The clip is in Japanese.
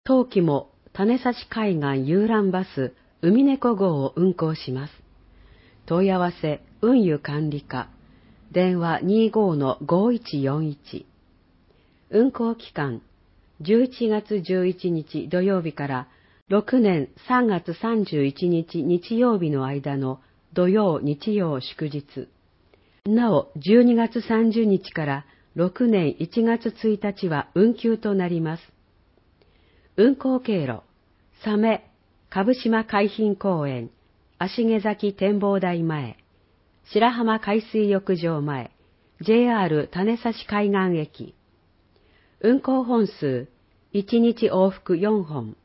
当期も種差海岸遊覧バス海猫号を運行します。問い合わせ運輸管理課電話 25-5141。 運行期間11月11日土曜日から6年3月31日日曜日の間の土曜日曜祝日。なお12月30日から6年1月1日は運休となります。運行経路、サメ、蕪島海浜公園、芦毛崎展望台前、白浜海水浴場前、JR 種差海岸駅。運行本数、1日往復4本。